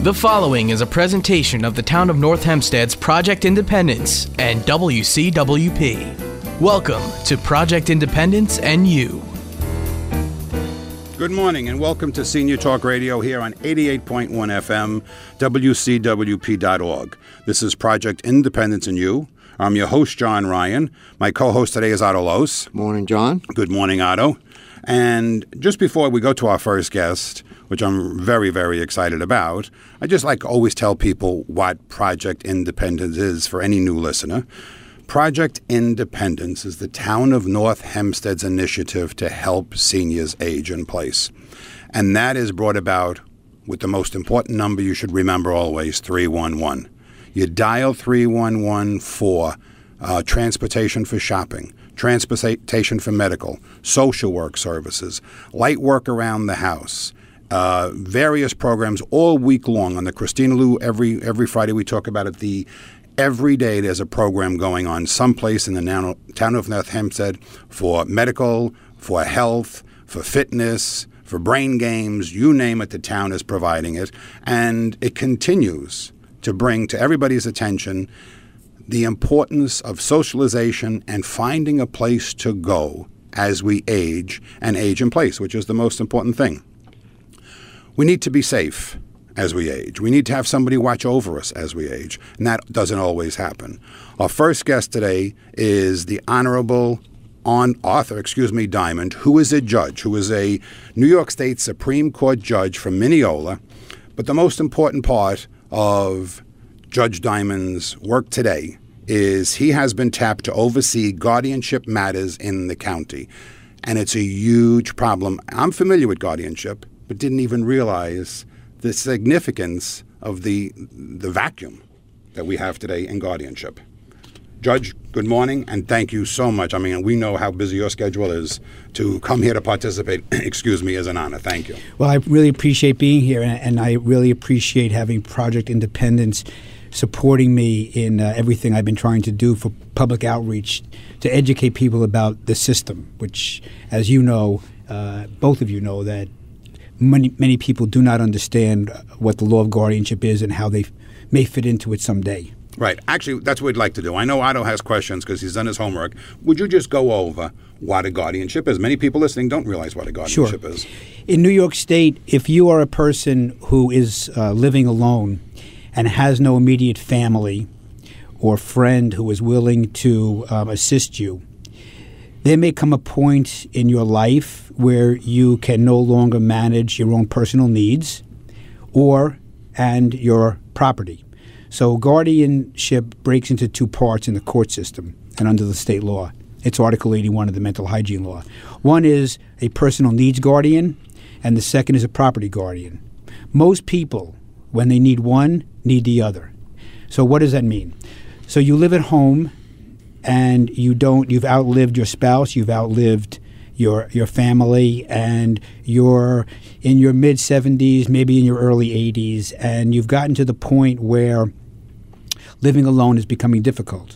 The following is a presentation of the Town of North Hempstead's Project Independence and WCWP. Welcome to Project Independence and You. Good morning and welcome to Senior Talk Radio here on 88.1 FM, WCWP.org. This is Project Independence and You. I'm your host, John Ryan. My co-host today is Otto Los. Morning, John. Good morning, Otto. And just before we go to our first guest, which I'm very, very excited about, I just like to always tell people what Project Independence is for any new listener. Project Independence is the Town of North Hempstead's initiative to help seniors age in place. And that is brought about with the most important number you should remember always, 311. You dial 311 for transportation for shopping, transportation for medical, social work services, light work around the house, various programs all week long. On the Christina Lou, every Friday we talk about it. Every day there's a program going on someplace in the town of North Hempstead for medical, for health, for fitness, for brain games, you name it, the town is providing it. And it continues to bring to everybody's attention the importance of socialization and finding a place to go as we age and age in place, which is the most important thing. We need to be safe as we age. We need to have somebody watch over us as we age, and that doesn't always happen. Our first guest today is the Honorable Arthur Diamond, who is a judge, who is a New York State Supreme Court judge from Mineola. But the most important part of Judge Diamond's work today is he has been tapped to oversee guardianship matters in the county. And it's a huge problem. I'm familiar with guardianship, but didn't even realize the significance of the vacuum that we have today in guardianship. Judge, good morning, and thank you so much. I mean, we know how busy your schedule is. To come here to participate, is an honor. Thank you. Well, I really appreciate being here, and I really appreciate having Project Independence supporting me in everything I've been trying to do for public outreach to educate people about the system, which, as you know, both of you know, that many people do not understand what the law of guardianship is and how they may fit into it someday. Right. Actually, that's what we'd like to do. I know Otto has questions because he's done his homework. Would you just go over what a guardianship is? Many people listening don't realize what a guardianship is. In New York State, if you are a person who is living alone and has no immediate family or friend who is willing to assist you, there may come a point in your life where you can no longer manage your own personal needs and your property. So guardianship breaks into two parts in the court system and under the state law. It's Article 81 of the Mental Hygiene Law. One is a personal needs guardian, and the second is a property guardian. Most people, when they need one, need the other. So what does that mean? So you live at home and you've outlived your spouse, you've outlived your family, and you're in your mid-70s, maybe in your early 80s, and you've gotten to the point where living alone is becoming difficult.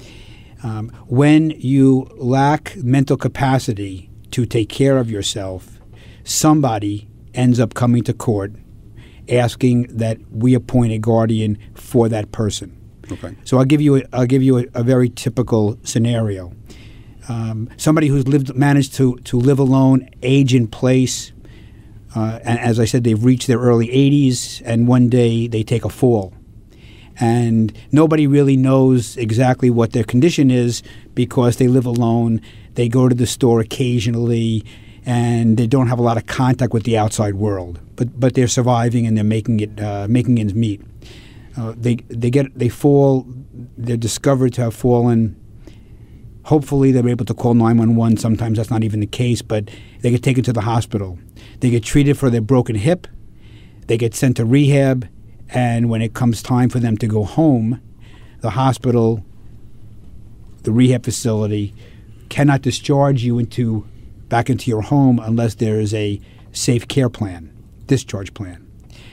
When you lack mental capacity to take care of yourself, somebody ends up coming to court asking that we appoint a guardian for that person. Okay. So I'll give you a very typical scenario. Somebody who's managed to live alone, age in place, and as I said, they've reached their early 80s, and one day they take a fall. And nobody really knows exactly what their condition is because they live alone, they go to the store occasionally, and they don't have a lot of contact with the outside world. But they're surviving and they're making ends meet. They fall. They're discovered to have fallen. Hopefully, they're able to call 911. Sometimes that's not even the case, but they get taken to the hospital. They get treated for their broken hip. They get sent to rehab, and when it comes time for them to go home, the hospital, the rehab facility, cannot discharge you back into your home unless there is a safe care plan, discharge plan.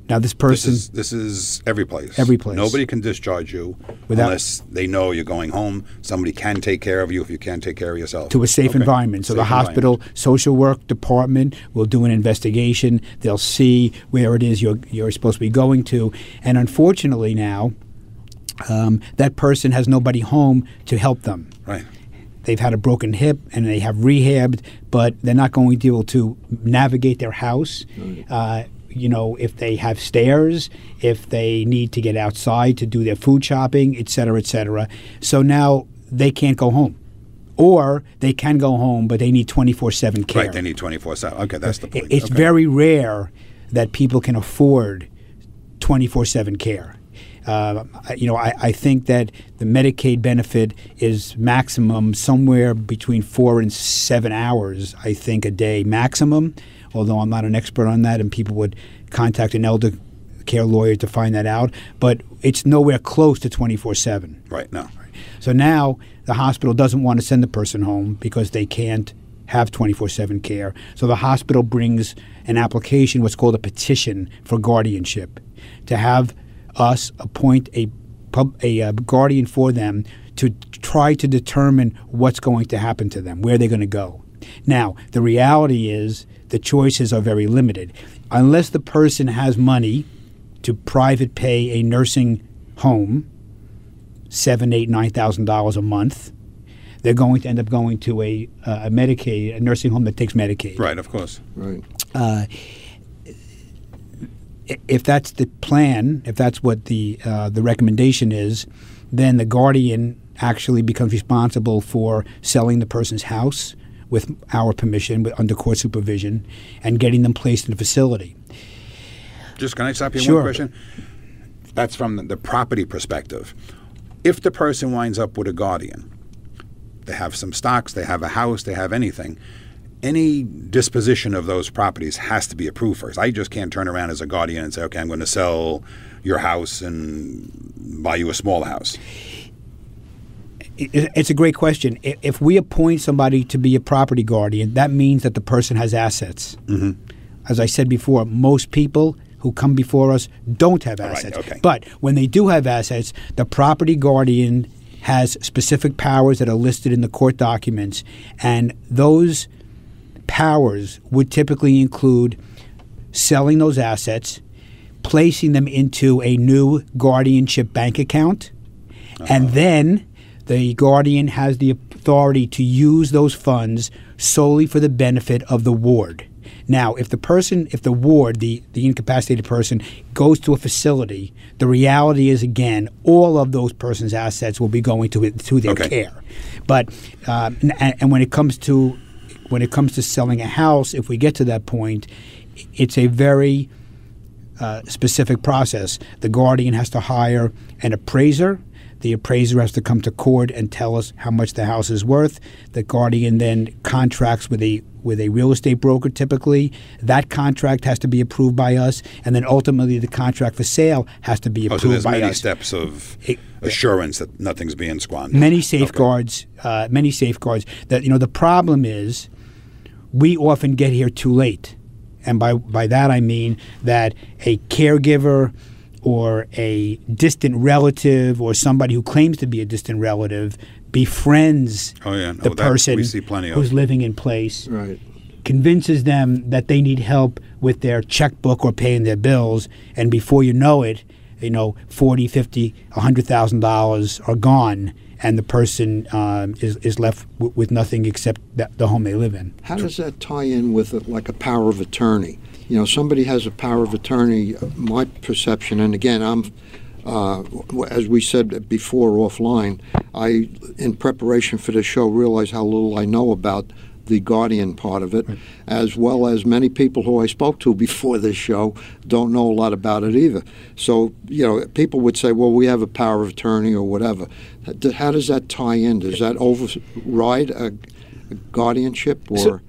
Now, this person... This is every place. Every place. Nobody can discharge you unless they know you're going home. Somebody can take care of you if you can't take care of yourself. To a safe environment. So the hospital social work department will do an investigation. They'll see where it is you're supposed to be going to. And unfortunately now, that person has nobody home to help them. Right. They've had a broken hip and they have rehabbed, but they're not going to be able to navigate their house. If they have stairs, if they need to get outside to do their food shopping, et cetera. So now they can't go home. Or they can go home, but they need 24/7 care. Right, they need 24/7. Okay, that's the point. It's very rare that people can afford 24/7 care. I think that the Medicaid benefit is maximum somewhere between 4 and 7 hours, I think, a day maximum, although I'm not an expert on that, and people would contact an elder care lawyer to find that out. But it's nowhere close to 24/7. Right, no. So now the hospital doesn't want to send the person home because they can't have 24/7 care. So the hospital brings an application, what's called a petition for guardianship, to have us appoint a guardian for them to try to determine what's going to happen to them, where they're going to go. Now, the reality is the choices are very limited. Unless the person has money to private pay a nursing home, $7,000, $8,000, $9,000 a month, they're going to end up going to a nursing home that takes Medicaid. Right, of course. Right. If that's the plan, if that's what the recommendation is, then the guardian actually becomes responsible for selling the person's house with our permission, under court supervision, and getting them placed in a facility. Just can I stop you Sure. one question? That's from the property perspective. If the person winds up with a guardian, they have some stocks, they have a house, they have anything, any disposition of those properties has to be approved first. I just can't turn around as a guardian and say, okay, I'm going to sell your house and buy you a small house. It's a great question. If we appoint somebody to be a property guardian, that means that the person has assets. Mm-hmm. As I said before, most people who come before us don't have assets. Right, okay. But when they do have assets, the property guardian has specific powers that are listed in the court documents, and those powers would typically include selling those assets, placing them into a new guardianship bank account, and then the guardian has the authority to use those funds solely for the benefit of the ward. Now, if the ward, the incapacitated person, goes to a facility, the reality is, again, all of those person's assets will be going to their care. But and when it comes to selling a house, if we get to that point, it's a very specific process. The guardian has to hire an appraiser. The appraiser has to come to court and tell us how much the house is worth. The guardian then contracts with a real estate broker typically. That contract has to be approved by us, and then ultimately the contract for sale has to be approved by us. So there's many steps of assurance that nothing's being squandered. Many safeguards. Many safeguards. That the problem is we often get here too late, and by that I mean that a caregiver or a distant relative or somebody who claims to be a distant relative befriends the person who's living in place, right, convinces them that they need help with their checkbook or paying their bills, and before you know it, $40,000, $50,000, $100,000 are gone, and the person is left with nothing except the home they live in. How does that tie in with a power of attorney? Somebody has a power of attorney. My perception, and again, I'm, as we said before offline, I, in preparation for the show, realized how little I know about the guardian part of it, right, as well as many people who I spoke to before this show don't know a lot about it either. So, people would say, well, we have a power of attorney or whatever. How does that tie in? Does that override a guardianship? Or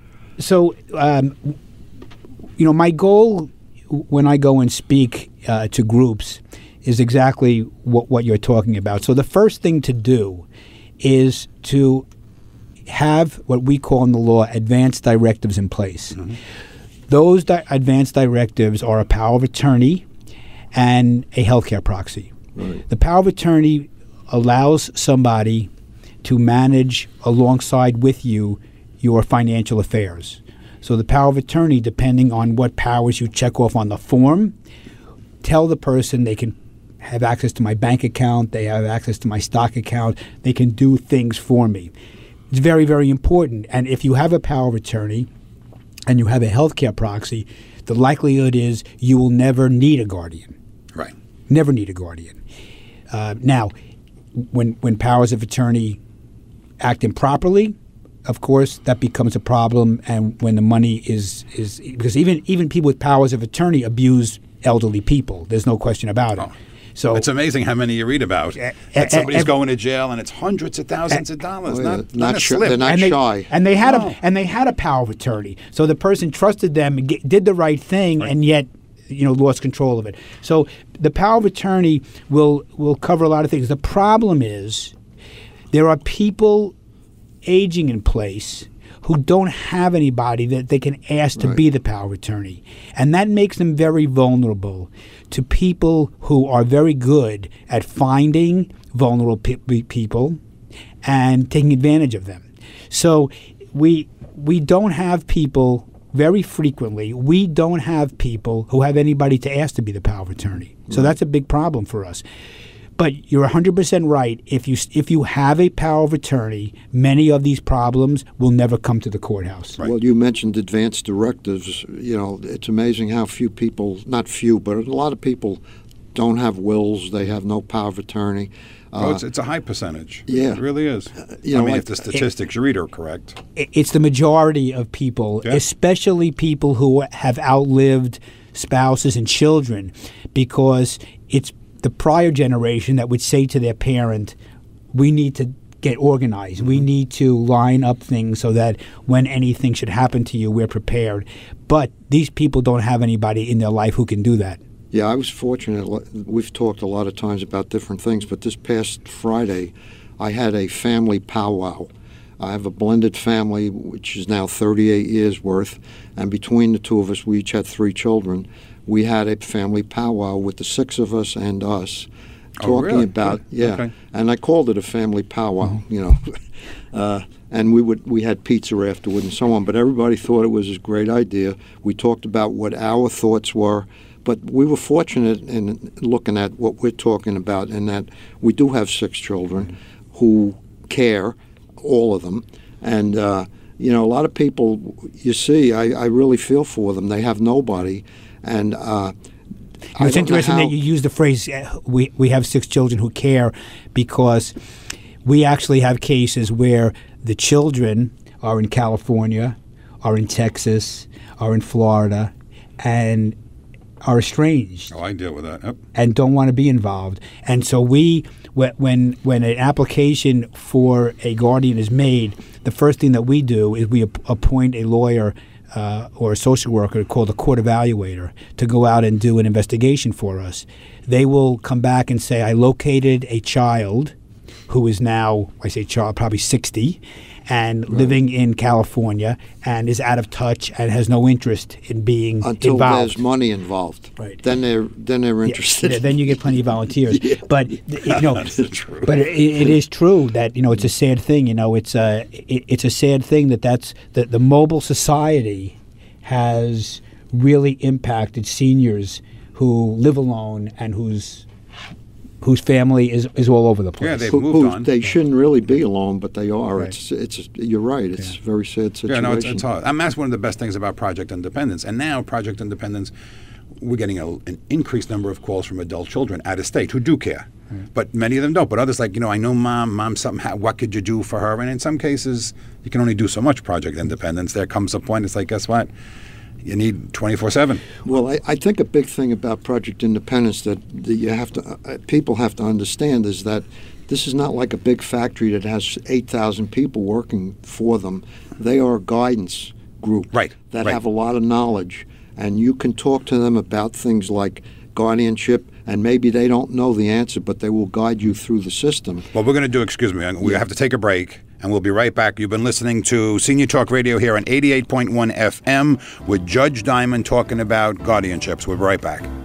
my goal when I go and speak to groups is exactly what you're talking about. So the first thing to do is to have what we call in the law advanced directives in place. Mm-hmm. Those advanced directives are a power of attorney, and a healthcare proxy. Right. The power of attorney allows somebody to manage alongside with you your financial affairs. So the power of attorney, depending on what powers you check off on the form, tell the person they can have access to my bank account, they have access to my stock account, they can do things for me. It's very, very important. And if you have a power of attorney and you have a healthcare proxy, the likelihood is you will never need a guardian. Right. Never need a guardian. Now, when powers of attorney act improperly, of course, that becomes a problem. And when the money is because even people with powers of attorney abuse elderly people. There's no question about it. Oh. So It's amazing how many you read about. That somebody's going to jail and it's hundreds of thousands of dollars, not a slip. They're not shy. And they had a power of attorney. So the person trusted them and did the right thing, and yet lost control of it. So the power of attorney will cover a lot of things. The problem is there are people aging in place who don't have anybody that they can ask to be the power of attorney. And that makes them very vulnerable to people who are very good at finding vulnerable people and taking advantage of them. So we don't have people, very frequently, we don't have people who have anybody to ask to be the power of attorney. So that's a big problem for us. But you're 100% right. If you have a power of attorney, many of these problems will never come to the courthouse. Well, you mentioned advanced directives. It's amazing how few people, not few, but a lot of people don't have wills. They have no power of attorney. It's a high percentage. Yeah. It really is. If the statistics you read are correct. It's the majority of people, especially people who have outlived spouses and children, because it's the prior generation that would say to their parent, we need to get organized. We need to line up things so that when anything should happen to you, we're prepared. But these people don't have anybody in their life who can do that. Yeah, I was fortunate. We've talked a lot of times about different things, but this past Friday, I had a family powwow. I have a blended family, which is now 38 years worth, and between the two of us, we each had 3 children. We had a family powwow with the 6 of us and us, talking about Okay. and I called it a family powwow, and we had pizza afterward and so on. But everybody thought it was a great idea. We talked about what our thoughts were, but we were fortunate in looking at what we're talking about, in that we do have 6 children who care, all of them, and a lot of people, you see, I really feel for them. They have nobody. And it's interesting that you use the phrase, we have 6 children who care, because we actually have cases where the children are in California, are in Texas, are in Florida, and are estranged. Oh, I deal with that. Yep. And don't want to be involved. And so when an application for a guardian is made, the first thing that we do is we appoint a lawyer or a social worker called a court evaluator to go out and do an investigation for us. They will come back and say, I located a child who is now, I say child, probably 60, and living in California, and is out of touch and has no interest in being until involved. There's money involved. Right. Then they're interested. Then you get plenty of volunteers. But That's true. But it is true that it's a sad thing. It's a sad thing that the mobile society has really impacted seniors who live alone and whose family is all over the place. Yeah, they've moved on. They shouldn't really be alone, but they are. Right. It's you're right. It's a very sad situation. Yeah, no, it's hard. I mean, that's one of the best things about Project Independence. And now Project Independence, we're getting an increased number of calls from adult children out of state who do care. But many of them don't. But others like, I know mom something, what could you do for her? And in some cases, you can only do so much Project Independence. There comes a point, it's like, guess what? You need 24/7. Well, I think a big thing about Project Independence that you have to people have to understand is that this is not like a big factory that has 8,000 people working for them. They are a guidance group that have a lot of knowledge, and you can talk to them about things like guardianship, and maybe they don't know the answer, but they will guide you through the system. Well, we're going to do, we have to take a break, and we'll be right back. You've been listening to Senior Talk Radio here on 88.1 FM with Judge Diamond talking about guardianships. We'll be right back.